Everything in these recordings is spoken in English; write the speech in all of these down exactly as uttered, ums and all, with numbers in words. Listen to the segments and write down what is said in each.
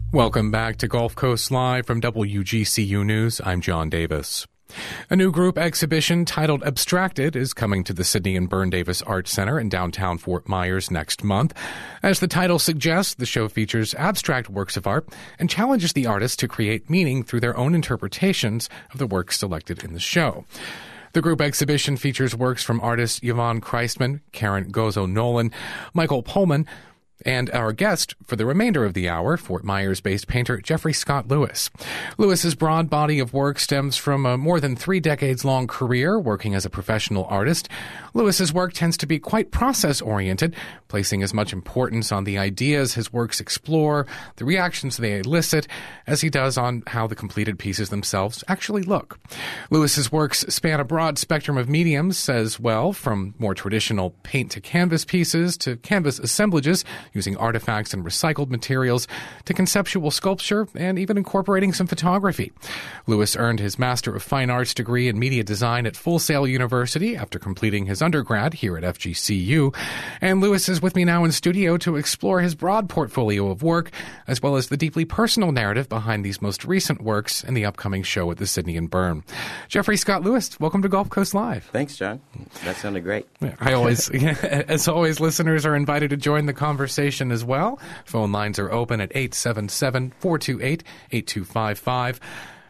Welcome back to Gulf Coast Live from W G C U News. I'm John Davis. A new group exhibition titled Abstracted is coming to the Sidney and Byrne Davis Art Center in downtown Fort Myers next month. As the title suggests, the show features abstract works of art and challenges the artists to create meaning through their own interpretations of the works selected in the show. The group exhibition features works from artists Yvonne Christman, Karen Gozo-Nolan, Michael Pullman, and our guest for the remainder of the hour, Fort Myers-based painter Jeffrey Scott Lewis. Lewis's broad body of work stems from a more than three decades-long career working as a professional artist. Lewis's work tends to be quite process-oriented, placing as much importance on the ideas his works explore, the reactions they elicit, as he does on how the completed pieces themselves actually look. Lewis's works span a broad spectrum of mediums as well, from more traditional paint-to-canvas pieces to canvas assemblages, using artifacts and recycled materials, to conceptual sculpture and even incorporating some photography. Lewis earned his Master of Fine Arts degree in Media Design at Full Sail University after completing his undergrad here at F G C U. And Lewis is with me now in studio to explore his broad portfolio of work, as well as the deeply personal narrative behind these most recent works in the upcoming show at the Sidney and Byrne. Jeffrey Scott Lewis, welcome to Gulf Coast Live. Thanks, John. That sounded great. I always, as always, listeners are invited to join the conversation as well. Phone lines are open at eight seven seven, four two eight, eight two five five.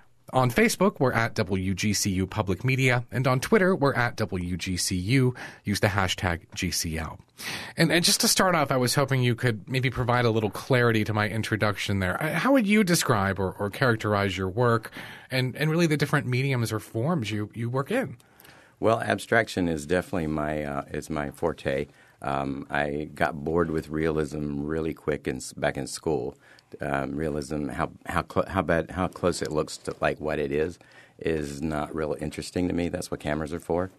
On Facebook, we're at W G C U Public Media, and on Twitter, we're at W G C U. Use the hashtag G C L. And, and just to start off, I was hoping you could maybe provide a little clarity to my introduction there. How would you describe or, or characterize your work and, and really the different mediums or forms you, you work in? Well, abstraction is definitely my uh, is my forte. Um, I got bored with realism really quick in, back in school. Um, realism, how how cl- how bad how close it looks to like what it is, is not real interesting to me. That's what cameras are for.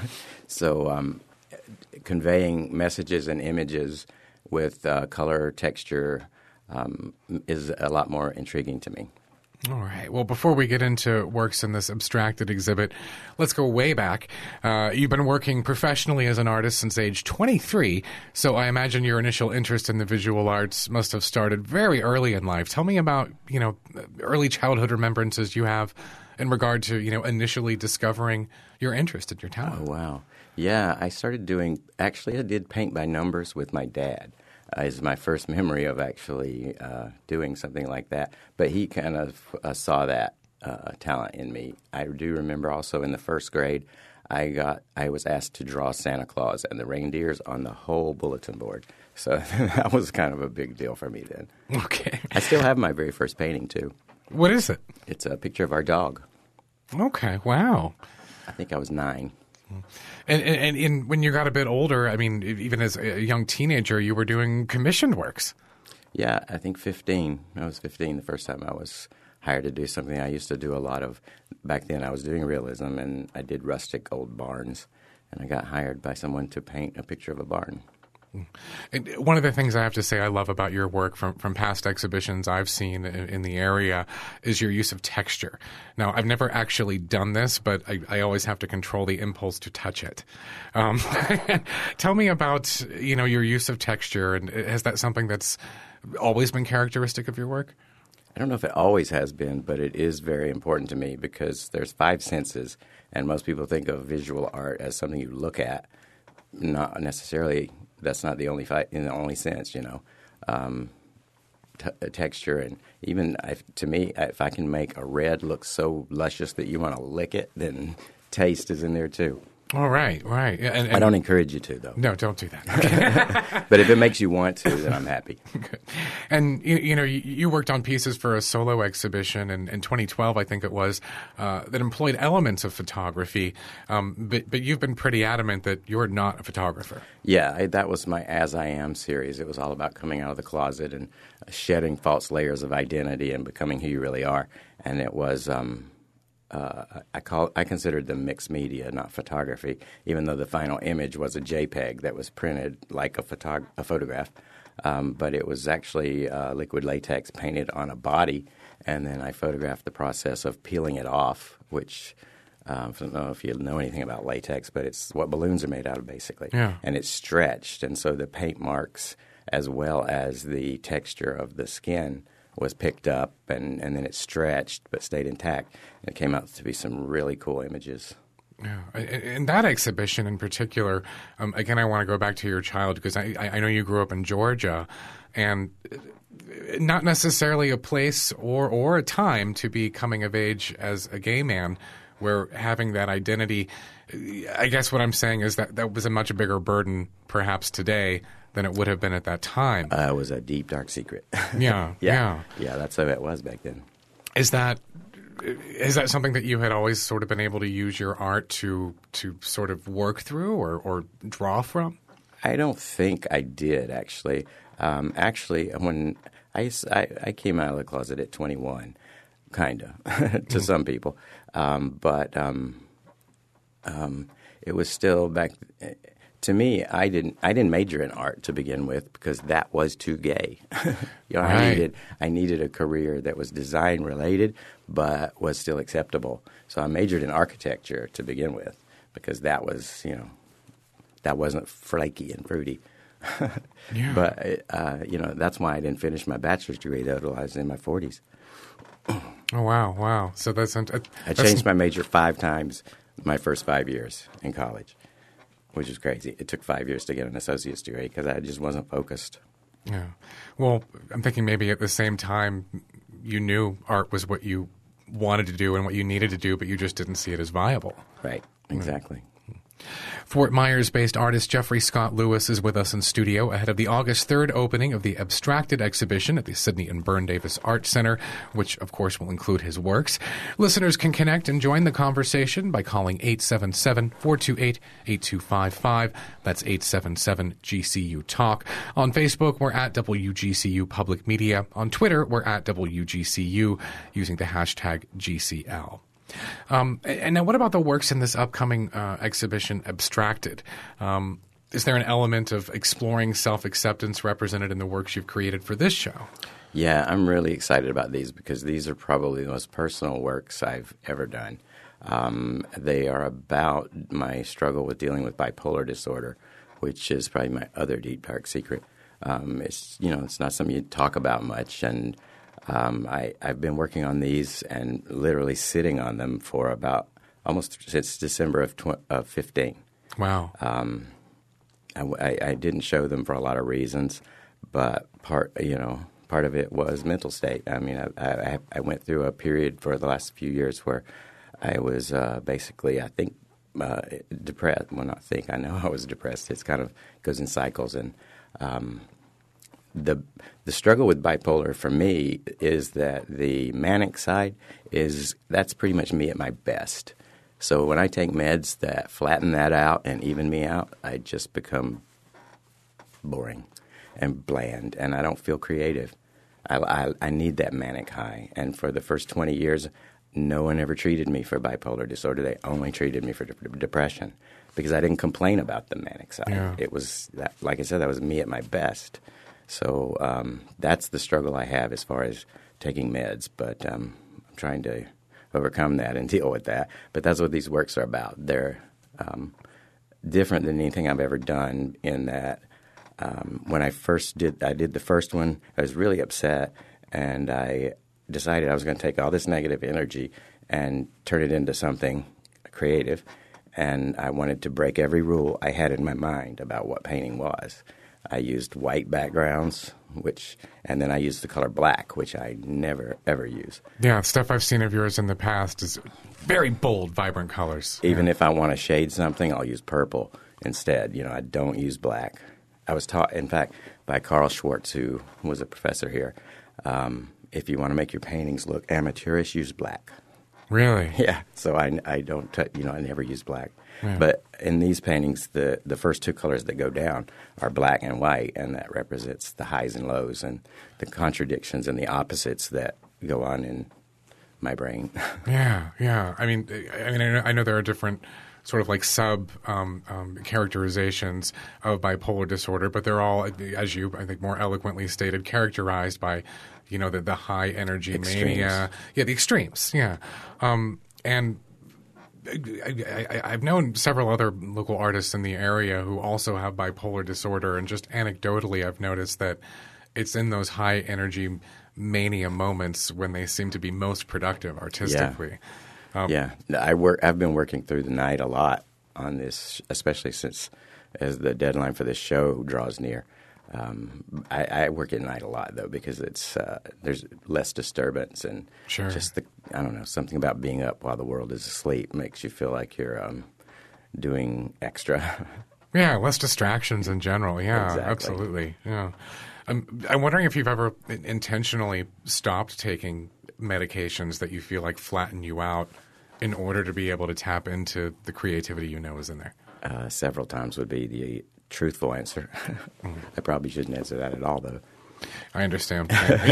so um, conveying messages and images with uh, color, texture um, is a lot more intriguing to me. All right. Well, before we get into works in this abstracted exhibit, let's go way back. Uh, you've been working professionally as an artist since age twenty-three, so I imagine your initial interest in the visual arts must have started very early in life. Tell me about, you know, early childhood remembrances you have in regard to, you know, initially discovering your interest in your talent. Oh, wow. Yeah, I started doing – actually, I did paint by numbers with my dad. Uh, is my first memory of actually uh, doing something like that. But he kind of uh, saw that uh, talent in me. I do remember also in the first grade, I got I was asked to draw Santa Claus and the reindeers on the whole bulletin board. So that was kind of a big deal for me then. Okay. I still have my very first painting, too. What is it? It's a picture of our dog. Okay, wow. I think I was nine. And, and, and when you got a bit older, I mean, even as a young teenager, you were doing commissioned works. Yeah, I think fifteen. I was fifteen the first time I was hired to do something. I used to do a lot of, back then I was doing realism, and I did rustic old barns. And I got hired by someone to paint a picture of a barn. And one of the things I have to say I love about your work from, from past exhibitions I've seen in, in the area is your use of texture. Now, I've never actually done this, but I, I always have to control the impulse to touch it. Um, tell me about, you know, your use of texture, and is that something that's always been characteristic of your work? I don't know if it always has been, but it is very important to me because there's five senses, and most people think of visual art as something you look at, not necessarily. That's not the only fi- in the only sense, you know. Um, t- texture and even if, to me, if I can make a red look so luscious that you want to lick it, then taste is in there too. All right, right. And, and I don't encourage you to, though. No, don't do that. But if it makes you want to, then I'm happy. Good. And, you, you know, you, you worked on pieces for a solo exhibition in, in twenty twelve, I think it was, uh, that employed elements of photography. Um, but, but you've been pretty adamant that you're not a photographer. Yeah, I, that was my As I Am series. It was all about coming out of the closet and shedding false layers of identity and becoming who you really are. And it was... Um, Uh, I call I considered them mixed media, not photography, even though the final image was a JPEG that was printed like a, photog- a photograph. Um, but it was actually uh, liquid latex painted on a body, and then I photographed the process of peeling it off, which um, I don't know if you know anything about latex, but it's what balloons are made out of, basically. Yeah. And it's stretched, and so the paint marks as well as the texture of the skin was picked up, and, and then it stretched but stayed intact. And it came out to be some really cool images. Yeah, in that exhibition in particular, um, again, I want to go back to your child because I, I know you grew up in Georgia, and not necessarily a place or, or a time to be coming of age as a gay man, where having that identity, I guess what I'm saying is that that was a much bigger burden perhaps today than it would have been at that time. Uh, it was a deep, dark secret. yeah, yeah, yeah. Yeah, that's how it was back then. Is that... Is that something that you had always sort of been able to use your art to to sort of work through or, or draw from? I don't think I did, actually. Um, actually, when I, I, I came out of the closet at twenty-one, kind of, to mm. some people. Um, but um, um, it was still back – to me, I didn't I didn't major in art to begin with because that was too gay. you know, right. I needed I needed a career that was design related but was still acceptable. So I majored in architecture to begin with because that was, you know, that wasn't flaky and fruity. yeah. But uh, you know, that's why I didn't finish my bachelor's degree until I was in my forties. oh wow, wow! So that's, uh, that's I changed my major five times my first five years in college. Which is crazy. It took five years to get an associate's degree because I just wasn't focused. Yeah. Well, I'm thinking maybe at the same time you knew art was what you wanted to do and what you needed to do, but you just didn't see it as viable. Right. Exactly. Fort Myers-based artist Jeffrey Scott Lewis is with us in studio ahead of the August third opening of the Abstracted exhibition at the Sidney and Byrne Davis Art Center, which, of course, will include his works. Listeners can connect and join the conversation by calling eight seven seven, four two eight, eight two five five. That's eight seven seven G C U Talk. On Facebook, we're at W G C U Public Media. On Twitter, we're at W G C U using the hashtag G C L. Um, and now what about the works in this upcoming uh, exhibition, Abstracted? Um, is there an element of exploring self-acceptance represented in the works you've created for this show? Yeah, I'm really excited about these because these are probably the most personal works I've ever done. Um, they are about my struggle with dealing with bipolar disorder, which is probably my other deep, dark secret. Um, it's, you know, it's not something you talk about much, and Um, I, I've been working on these and literally sitting on them for about almost since December of, tw- of fifteen. Wow. Um, I, I, I didn't show them for a lot of reasons, but part you know part of it was mental state. I mean, I, I, I went through a period for the last few years where I was uh, basically, I think, uh, depressed. Well, not think. I know I was depressed. It's kind of goes in cycles, and um, The the struggle with bipolar for me is that the manic side is that's pretty much me at my best. So when I take meds that flatten that out and even me out, I just become boring and bland, and I don't feel creative. I, I, I need that manic high. And for the first twenty years, no one ever treated me for bipolar disorder. They only treated me for de- depression because I didn't complain about the manic side. Yeah. It was, that, like I said, that was me at my best. So um, that's the struggle I have as far as taking meds, but um, I'm trying to overcome that and deal with that. But that's what these works are about. They're um, different than anything I've ever done in that um, when I first did I did the first one, I was really upset, and I decided I was going to take all this negative energy and turn it into something creative, and I wanted to break every rule I had in my mind about what painting was. I used white backgrounds, which, and then I used the color black, which I never, ever use. Yeah, stuff I've seen of yours in the past is very bold, vibrant colors. Even yeah. if I want to shade something, I'll use purple instead. You know, I don't use black. I was taught, in fact, by Carl Schwartz, who was a professor here, um, if you want to make your paintings look amateurish, use black. Really? Yeah. So I, I don't, t- you know, I never use black. Yeah. But in these paintings, the, the first two colors that go down are black and white, and that represents the highs and lows and the contradictions and the opposites that go on in my brain. yeah, yeah. I mean, I mean, I know, I know there are different sort of like sub um, um, characterizations of bipolar disorder, but they're all, as you, I think, more eloquently stated, characterized by, you know, the, the high energy Extremes. mania. Yeah, the extremes, yeah. Um, and I, I, I've known several other local artists in the area who also have bipolar disorder, and just anecdotally I've noticed that it's in those high energy mania moments when they seem to be most productive artistically. Yeah, um, yeah. I work. I've been working through the night a lot on this, especially since as the deadline for this show draws near. Um, I, I work at night a lot though because it's uh, there's less disturbance and Sure. just the I don't know something about being up while the world is asleep makes you feel like you're um, doing extra. Yeah, less distractions in general. Yeah, Exactly. absolutely. Yeah. I'm, I'm wondering if you've ever intentionally stopped taking medications that you feel like flatten you out in order to be able to tap into the creativity you know is in there. Uh, several times would be the truthful answer. mm. I probably shouldn't answer that at all, though. I understand.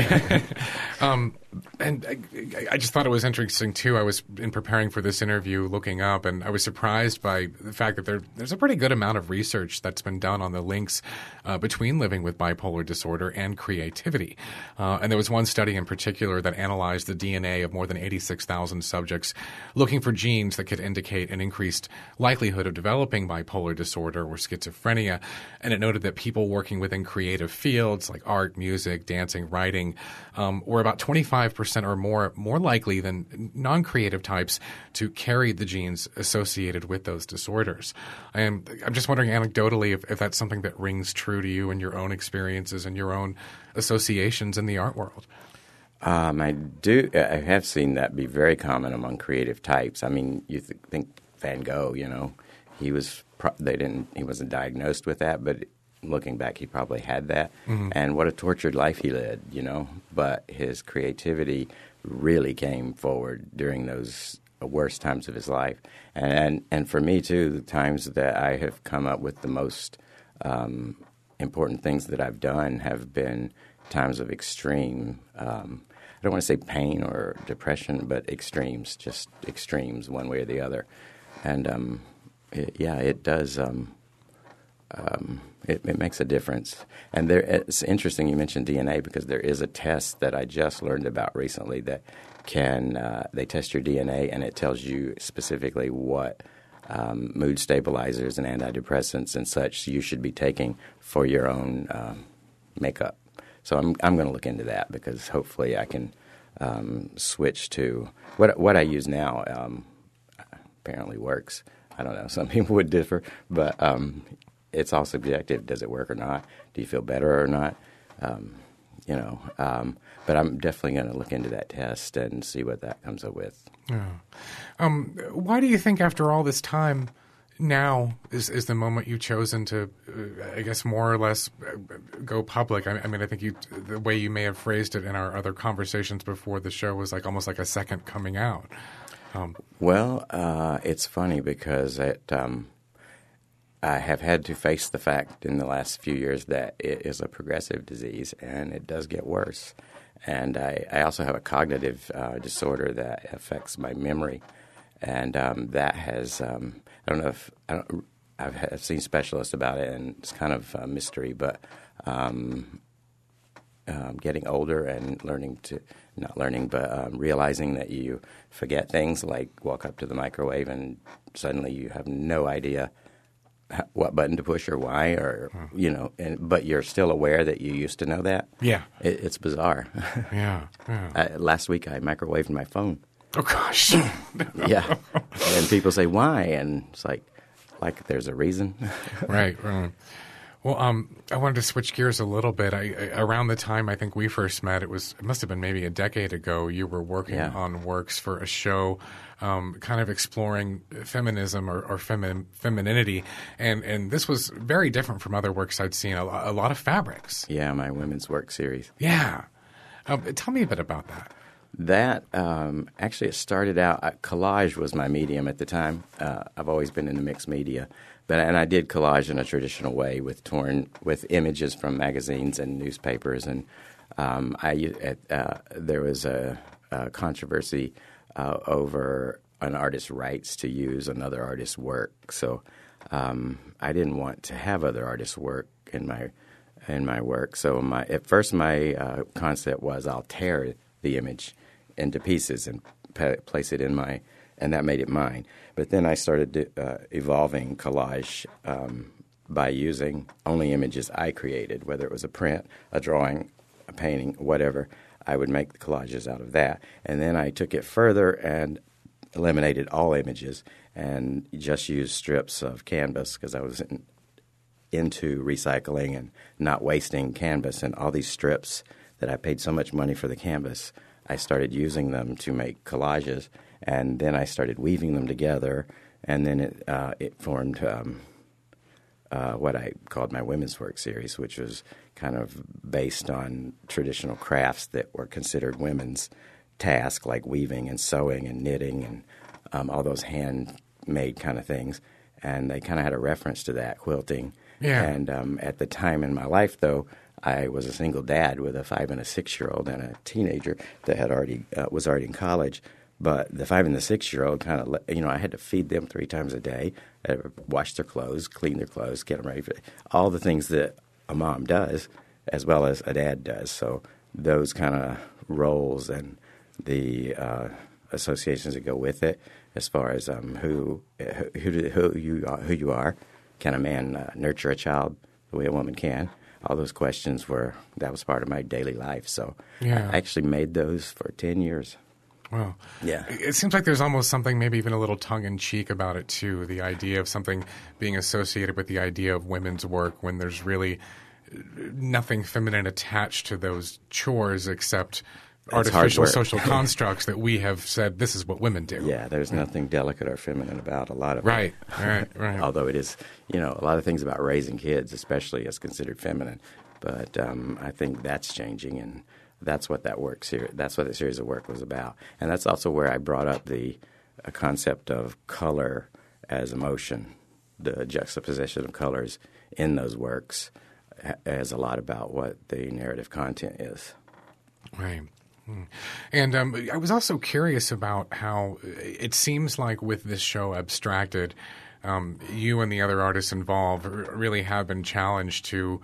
um, and I, I just thought it was interesting, too. I was, in preparing for this interview, looking up, and I was surprised by the fact that there, there's a pretty good amount of research that's been done on the links uh, between living with bipolar disorder and creativity. Uh, and there was one study in particular that analyzed the D N A of more than eighty-six thousand subjects looking for genes that could indicate an increased likelihood of developing bipolar disorder or schizophrenia. And it noted that people working within creative fields like art, music, dancing, writing, um, were about twenty-five percent or more more likely than non-creative types to carry the genes associated with those disorders. I am, I'm just wondering anecdotally if, if that's something that rings true to you in your own experiences and your own associations in the art world. Um, I do. I have seen that be very common among creative types. I mean, you th- think Van Gogh, you know, he was pro- they didn't he wasn't diagnosed with that, but looking back, he probably had that. Mm-hmm. And what a tortured life he led, you know. But his creativity really came forward during those worst times of his life. And and, and for me, too, the times that I have come up with the most um, important things that I've done have been times of extreme, um, I don't want to say pain or depression, but extremes, just extremes one way or the other. And, um, it, yeah, it does... Um, Um, it, it makes a difference. And there, it's interesting you mentioned D N A because there is a test that I just learned about recently that can uh, they test your D N A and it tells you specifically what um, mood stabilizers and antidepressants and such you should be taking for your own um, makeup. So I'm I'm going to look into that because hopefully I can um, switch to what what I use now. Um, apparently works. I don't know. Some people would differ, but. Um, It's all subjective. Does it work or not? Do you feel better or not? Um, you know, um, but I'm definitely going to look into that test and see what that comes up with. Yeah. Um, why do you think after all this time now is, is the moment you've chosen to, uh, I guess, more or less go public? I, I mean, I think you, the way you may have phrased it in our other conversations before the show was like almost like a second coming out. Um, well, uh, it's funny because it um, – I have had to face the fact in the last few years that it is a progressive disease and it does get worse. And I, I also have a cognitive uh, disorder that affects my memory. And um, that has, um, I don't know if, I don't, I've, I've seen specialists about it and it's kind of a mystery, but um, um, getting older and learning to, not learning, but um, realizing that you forget things like walk up to the microwave and suddenly you have no idea what button to push or why, or you know, and but you're still aware that you used to know that. Yeah, it, it's bizarre. Yeah, yeah. I, last week I microwaved my phone. Oh gosh. Yeah, and people say why, and it's like, like there's a reason. Right. Right. Well, um, I wanted to switch gears a little bit. I, I, around the time I think we first met, it was it must have been maybe a decade ago. You were working yeah. on works for a show, um, kind of exploring feminism or, or femi- femininity, and and this was very different from other works I'd seen. A, a lot of fabrics. Yeah, my women's work series. Yeah, um, tell me a bit about that. That um, actually it started out. Uh, collage was my medium at the time. Uh, I've always been into mixed media. But, and I did collage in a traditional way with torn with images from magazines and newspapers, and um, I uh, there was a, a controversy uh, over an artist's rights to use another artist's work. So um, I didn't want to have other artists' work in my in my work. So my at first my uh, concept was I'll tear the image into pieces and p- place it in my. And that made it mine. But then I started uh, evolving collage um, by using only images I created, whether it was a print, a drawing, a painting, whatever. I would make the collages out of that. And then I took it further and eliminated all images and just used strips of canvas because I was in, into recycling and not wasting canvas. And all these strips that I paid so much money for the canvas, I started using them to make collages. And then I started weaving them together, and then it, uh, it formed um, uh, what I called my Women's Work series, which was kind of based on traditional crafts that were considered women's tasks, like weaving and sewing and knitting and um, all those handmade kind of things. And they kind of had a reference to that, quilting. Yeah. And um, at the time in my life, though, I was a single dad with a five and a six-year-old and a teenager that had already uh, was already in college. But the five and the six-year-old kind of, you know, I had to feed them three times a day, uh, wash their clothes, clean their clothes, get them ready for all the things that a mom does as well as a dad does. So those kind of roles and the uh, associations that go with it, as far as um, who who who you are, who you are, can a man uh, nurture a child the way a woman can? All those questions were that was part of my daily life. So yeah. I actually made those for ten years. Well, yeah. It seems like there's almost something maybe even a little tongue-in-cheek about it, too, the idea of something being associated with the idea of women's work when there's really nothing feminine attached to those chores except It's artificial social constructs that we have said this is what women do. Yeah, there's nothing delicate or feminine about a lot of right, it. Right, right. Although it is, you know, a lot of things about raising kids especially is considered feminine. But um, I think that's changing, and that's what that work series, that's what the series of work was about. And that's also where I brought up the uh, concept of color as emotion, the juxtaposition of colors in those works as a lot about what the narrative content is. Right. And um, I was also curious about how it seems like with this show, Abstracted, um, you and the other artists involved really have been challenged to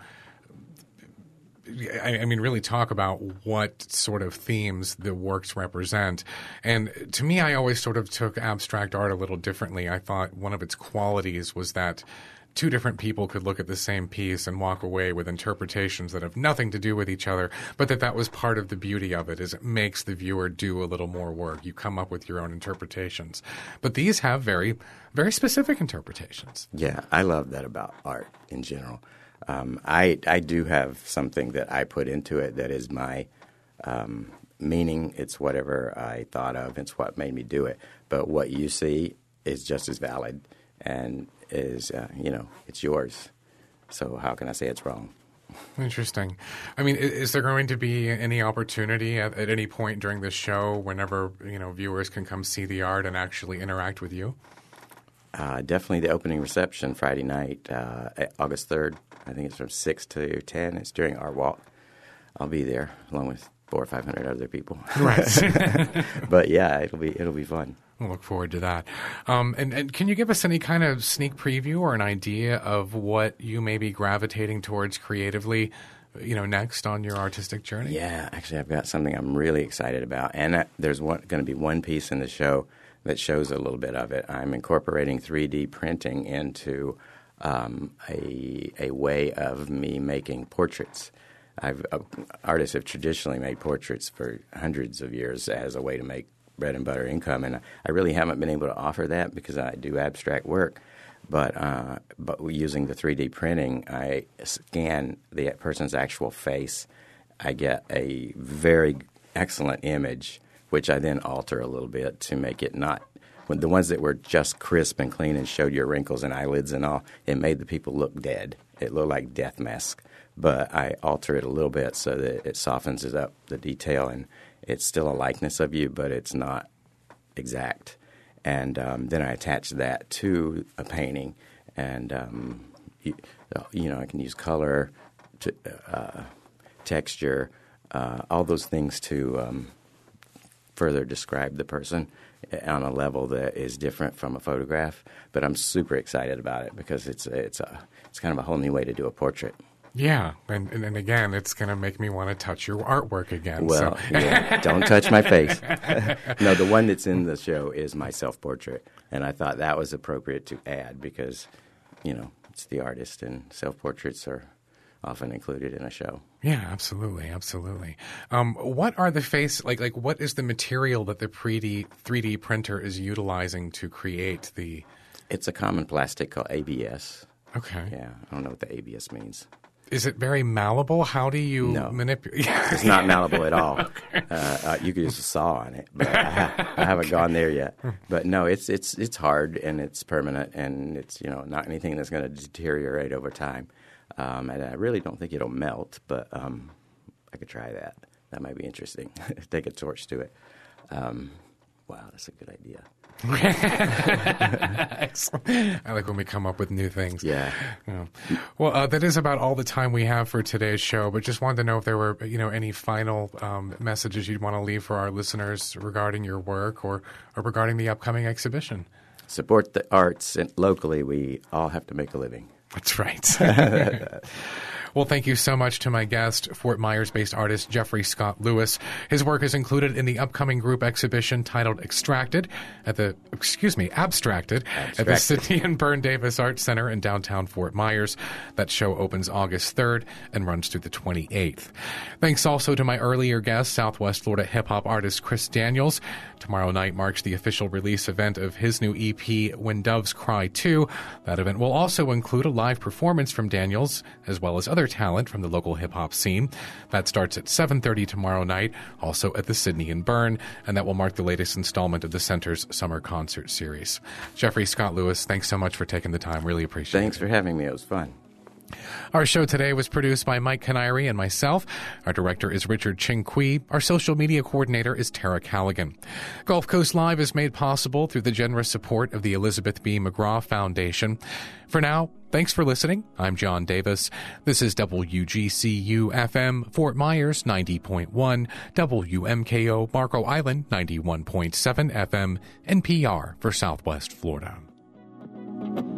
I mean, really talk about what sort of themes the works represent. And to me, I always sort of took abstract art a little differently. I thought one of its qualities was that two different people could look at the same piece and walk away with interpretations that have nothing to do with each other, but that that was part of the beauty of it, is it makes the viewer do a little more work. You come up with your own interpretations. But these have very, very specific interpretations. Yeah, I love that about art in general. Um, I I do have something that I put into it that is my um, meaning. It's whatever I thought of. It's what made me do it. But what you see is just as valid and is, uh, you know, it's yours. So how can I say it's wrong? Interesting. I mean, is there going to be any opportunity at, at any point during this show whenever, you know, viewers can come see the art and actually interact with you? Uh, definitely the opening reception Friday night, uh, August third. I think it's from six to ten. It's during Art Walk. I'll be there along with four or five hundred other people. Right. But yeah, it'll be it'll be fun. We'll look forward to that. Um, and, and can you give us any kind of sneak preview or an idea of what you may be gravitating towards creatively, you know, next on your artistic journey? Yeah, actually, I've got something I'm really excited about, and uh, there's one, going to be one piece in the show that shows a little bit of it. I'm incorporating three D printing into um, a a way of me making portraits. I've uh, artists have traditionally made portraits for hundreds of years as a way to make bread and butter income, and I really haven't been able to offer that because I do abstract work. But uh, but using the three D printing, I scan the person's actual face. I get a very excellent image, which I then alter a little bit to make it not – when the ones that were just crisp and clean and showed your wrinkles and eyelids and all, it made the people look dead. It looked like death mask. But I alter it a little bit so that it softens it up, the detail, and it's still a likeness of you, but it's not exact. And um, then I attach that to a painting, and um, you, you know I can use color, to, uh, texture, uh, all those things to um, further describe the person on a level that is different from a photograph. But I'm super excited about it because it's it's a it's kind of a whole new way to do a portrait. Yeah, and, and, and again, it's going to make me want to touch your artwork again. Well, so. yeah, don't touch my face. No, the one that's in the show is my self-portrait, and I thought that was appropriate to add because, you know, it's the artist, and self-portraits are often included in a show. Yeah, absolutely, absolutely. Um, what are the face like? Like, what is the material that the three D three D printer is utilizing to create the? It's a common plastic called A B S. Okay. Yeah, I don't know what the A B S means. Is it very malleable? How do you no. manipulate? It's not malleable at all. Okay. Uh, uh, you could use a saw on it, but I, ha- I haven't okay. gone there yet. But no, it's it's it's hard and it's permanent, and it's you know not anything that's going to deteriorate over time. Um, and I really don't think it'll melt, but um, I could try that. That might be interesting. Take a torch to it. Um, wow, that's a good idea. Excellent. I like when we come up with new things. Yeah. yeah. Well, uh, that is about all the time we have for today's show, but just wanted to know if there were, you know, any final um, messages you'd want to leave for our listeners regarding your work or, or regarding the upcoming exhibition. Support the arts, and locally we all have to make a living. That's right. Well, thank you so much to my guest, Fort Myers-based artist Jeffrey Scott Lewis. His work is included in the upcoming group exhibition titled Extracted at the, excuse me, Abstracted, Abstracted. at the Sidney and Byrne Davis Arts Center in downtown Fort Myers. That show opens August third and runs through the twenty-eighth. Thanks also to my earlier guest, Southwest Florida hip-hop artist Chris Daniels. Tomorrow night marks the official release event of his new E P, When Doves Cry two. That event will also include a live performance from Daniels, as well as other talent from the local hip-hop scene. That starts at seven thirty tomorrow night, also at the Sidney and Byrne, and that will mark the latest installment of the Center's summer concert series. Jeffrey Scott Lewis, thanks so much for taking the time. Really appreciate thanks it. Thanks for having me. It was fun. Our show today was produced by Mike Canary and myself. Our director is Richard Ching Kui. Our social media coordinator is Tara Callaghan. Gulf Coast Live is made possible through the generous support of the Elizabeth B. McGraw Foundation. For now, thanks for listening. I'm John Davis. This is W G C U F M Fort Myers ninety point one, W M K O Marco Island ninety-one point seven F M, N P R for Southwest Florida.